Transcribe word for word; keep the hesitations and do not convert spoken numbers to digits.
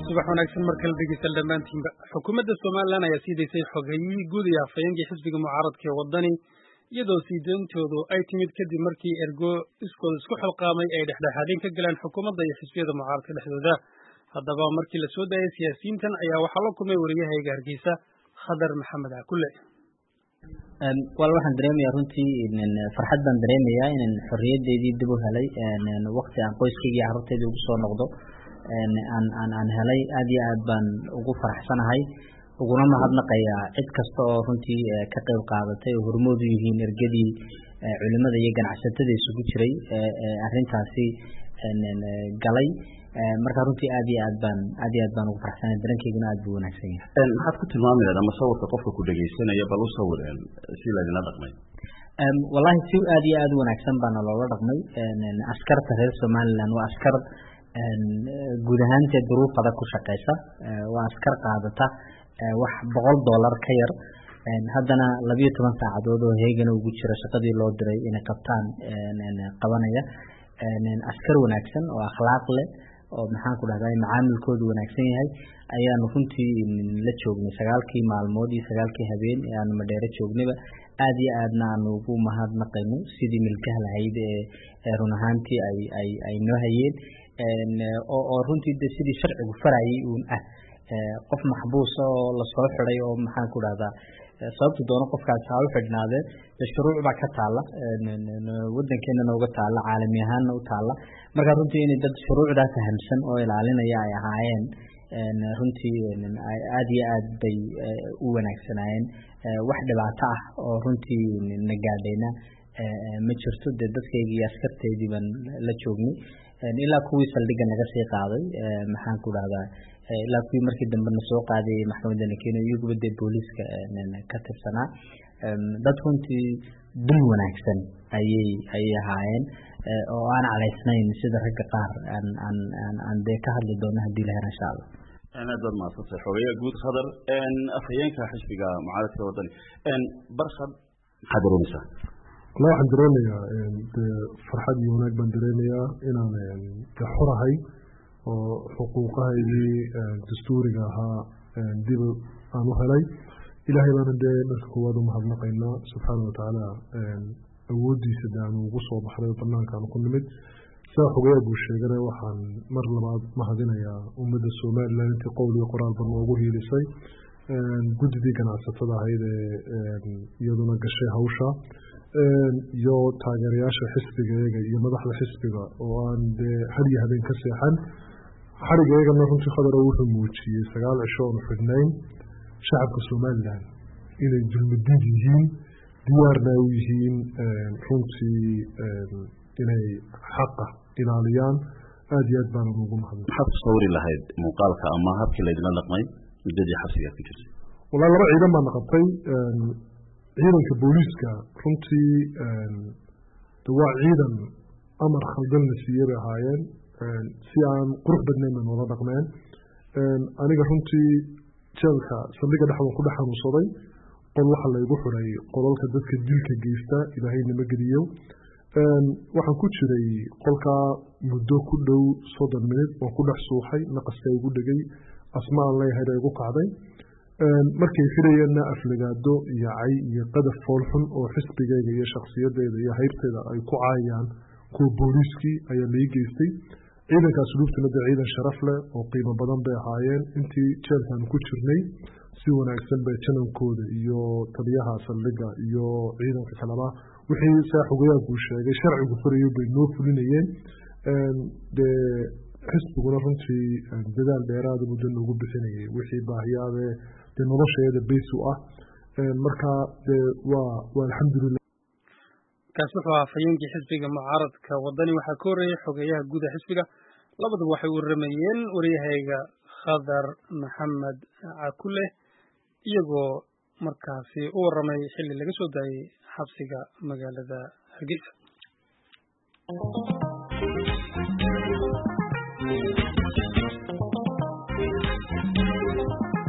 subax wanaagsan markale dhegeysta dhamaantiinba xukuumadda Soomaaliland ayaa sii deysay xoghayi guud ee afhayeenka xisbiga mucaaradka ee wadani iyadoo sii deyntoodu ay timid kadib markii ergo iskood isku xilqaamay ay dhexdhexaadin ka galeen xukuumadda iyo xisbiyada mucaaradka dhexdooda haddaba markii la soo daayay siyaasiyiintan ayaa waxaa la kulmay wariyahayga Hargeysa Khadar Maxamed Akule een wal waxaan dareemayaa runtii in farxad baan dareemayaa in xorriyadeedii dib u helay een waqti aan qoyskayga carruurtayda ugu soo noqdo een aan aan aan helay aad iyo aad baan ugu faraxsanahay uguna mahadnaqayaa cid kasta oo runtii ka qayb qaadatay oo hormood u yihiin ergadii culimada iyo ganacsatada isugu jiray ee arrintaasi een galay marka runtii aad iyo aad baan aad iyo aad baan ugu faraxsanahay darankayga aad buu wanaagsan yahay een maxaad ku tilmaamayaa ama sawirka qofka ku dhageysanaya bal u sawireen si la idin dhaqmay een wallahi si aad iyo aad wanaagsan baan loola dhaqmay een askarta reer Soomaaliland waa askar een guud ahaan duruufada ku shaqeysa waa askar qaadata wax boqol dollar ka yar een haddana laba iyo toban saacadood oo heegan ugu jira shaqadii loo diray inay qabtaan een qabanaya een askar wanaagsan oo akhlaaq leh oo maxaan ku dhahday macaamilkoodu wanaagsan yahay ayaan runtii la joognay sagaalkii maalmood iyo sagaalkii habeen ee aan madheero joognayba aad iyo aadna aan ugu mahadnaqayno sidii milkaha lahayd ee run ahaantii ay ay ay noo hayeen een oo oo runtii sidii sharcigu farayay uun ah qof maxbuus oo la soo xiray oo maxaan ku dhahdaa sababta doono qofkaas ha u xidhnaadeen shuruuc baa ka taala wadankeena uga taala caalami ahaan u taala marka runtii in dad shuruucda fahamsan oo ilaalinaya ay ahaayeen een runtii aad iyo aad bay u wanaagsanayeen wax dhibaato ah oo runtii nagaadayna ma jirto dadkayga iyo askarteedii baan la joognay ilaa kuwii saldhiga naga sii qaaday maxaan ku dhahdaa ilaa kuwii markii dambe na soo qaaday maxkamadda Kenya iyagu bad booliska ka tirsanaa dad runtii dul wanaagsan ayay ay ahaayeen oo aan calaysnayn sida ragga qaar aan aan aan de ka hadli doono hadii la helo insha Allah ana dad ma soo xogaya guud Khadar een afhayeenka xisbiga mucaaradka wadani een barkhad xadaroonisa la waxaan dareemayaa farxad iyo wanaag baan dareemayaa inaan ka xorahay oo xuquuqahaygii dastuuriga ahaa dib aan u helay ilaahay baan dee marka koowaad u mahadnaqaynaa subxaanahu wa tacaala awoodiisa daan ugu soo baxday banaankaan ku nimid saa xogaya buu sheegay waxaan mar labaad mahadinayaa ummadda Soomaaliland intii qowl iyo qoraal baan ugu hiilisay guddigii ganacsatada ahayd ee iyaduna gashay hawsha iyo taageerayaasha xisbigeega iyo madaxda xisbiga oo aan dee har iyo habeen ka seexan xarigeegana runtii Khadar wuxuu muujiyey sagaal cisho oo xidhnayn shacabka Soomaaliland inay dulmidid yihiin diyaarna u yihiin runtii inay xaqa ilaaliyaan aad iyo aad baan ugu mahadnaq xab sawri lahayd muuqaalka ama habkii la idin dhaqmay muddadii xabsiga ku jirtay walaal laba ciidan baan qabtay ciidanka booliska runtii waa ciidan amar khaldan la siiyay ahaayeen si aan qurux badnayn wada dhaqmeen aniga runtii jeelka saldhiga dhexda ku dhaxanuusaday qol waxa la igu xiray qolalka dadka dilka geysta ilaahay nima geliyo waxaan ku jiray qolka muddo ku dhow soddon minute oo ku dhex suuxay naqaska igu dhagay asmaan leeyahay igu kacday markay xirayeenna aflagaado iyo cay iyo qadaf foolxun oo xisbigayga iyo shakhsiyadeeda iyo hayrteeda ay ku caayaan kuwa booliskii ayaa la geystay ciidankaas lubtuna de ciidan sharaf leh oo qiimo badan bay ahaayeen intii jeelkan ku jirnay si wanaagsan bay janankooda iyo taliyaha saldhiga iyo ciidanka kalaba wixii saaxugayaa ku sheegay sharcigu furayo bay noo fulinayeen de xisbiguna runtii dadaal dheeraad ah muddo ugu bixinayay wixii baahiyaade de nolosheeda beys u ah marka de waa waa alxamdulillah kaas wuxuu ahaa afhayeenkii xisbiga mucaaradka wadani waxaa ka horeeyay xogeyaha guud ee xisbiga labaduba waxay u waramayeen wariyahayga Khadar Maxamed Akule iyagoo markaasi u waramay xilli laga soo daayay xabsiga magaalada Hargeysa.